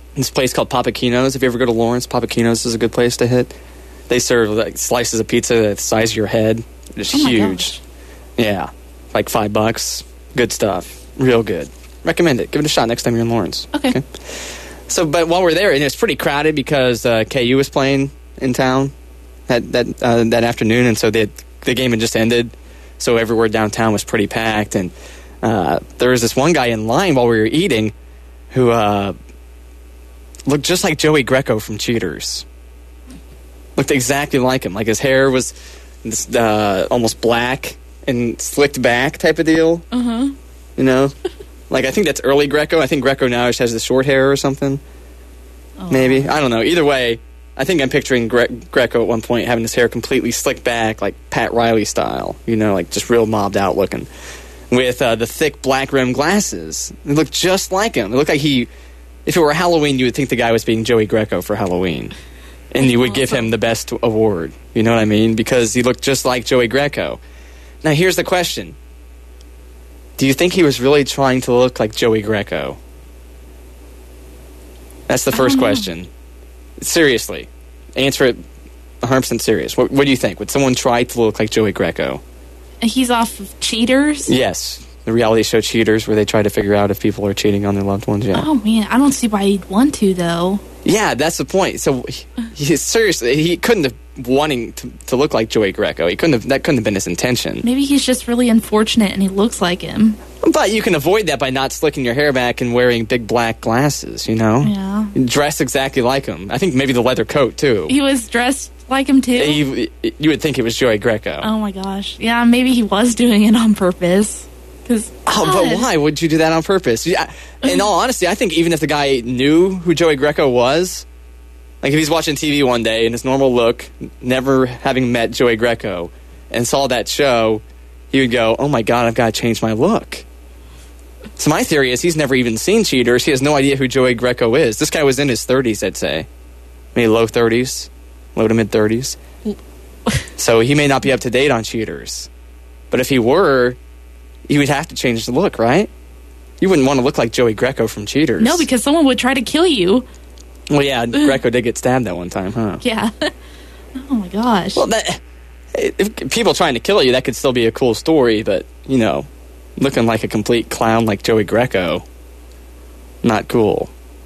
this place called Papakino's. If you ever go to Lawrence, Papakino's is a good place to hit. They serve like slices of pizza the size of your head. It's huge. Yeah, like $5. Good stuff. Real good. Recommend it. Give it a shot next time you're in Lawrence. Okay. So, but while we're there, and it's pretty crowded because KU was playing in town that afternoon, and so the game had just ended. So everywhere downtown was pretty packed, and there was this one guy in line while we were eating who looked just like Joey Greco from Cheaters. Looked exactly like him. Like his hair was this, almost black and slicked back type of deal. Uh-huh. You know? Like, I think that's early Greco. I think Greco now just has the short hair or something. Oh. Maybe. I don't know. Either way, I think I'm picturing Greco at one point having his hair completely slicked back, like Pat Riley style. You know, like just real mobbed out looking. With the thick black rimmed glasses. It looked just like him. It looked like if it were Halloween, you would think the guy was being Joey Greco for Halloween. And you would give him the best award. You know what I mean? Because he looked just like Joey Greco. Now, here's the question. Do you think he was really trying to look like Joey Greco? That's the first question. Seriously. Answer it 100% serious. What do you think? Would someone try to look like Joey Greco? He's off of Cheaters? Yes. The reality show Cheaters, where they try to figure out if people are cheating on their loved ones. Yeah. Oh, man. I don't see why he'd want to, though. Yeah, that's the point. So, seriously, he couldn't have wanting to look like Joey Greco. That couldn't have been his intention. Maybe he's just really unfortunate and he looks like him. But you can avoid that by not slicking your hair back and wearing big black glasses, you know? Yeah. Dress exactly like him. I think maybe the leather coat, too. He was dressed like him, too? You would think it was Joey Greco. Oh, my gosh. Yeah, maybe he was doing it on purpose. But why would you do that on purpose? Yeah, in all honesty, I think even if the guy knew who Joey Greco was, like if he's watching TV one day in his normal look, never having met Joey Greco, and saw that show, he would go, oh my God, I've got to change my look. So my theory is he's never even seen Cheaters. He has no idea who Joey Greco is. This guy was in his 30s, I'd say. Maybe low 30s, low to mid 30s. So he may not be up to date on Cheaters. But if he were, you would have to change the look, right? You wouldn't want to look like Joey Greco from Cheaters. No, because someone would try to kill you. Well, yeah, Greco did get stabbed that one time, huh? Yeah. Oh, my gosh. Well, if people trying to kill you, that could still be a cool story, but, you know, looking like a complete clown like Joey Greco, not cool.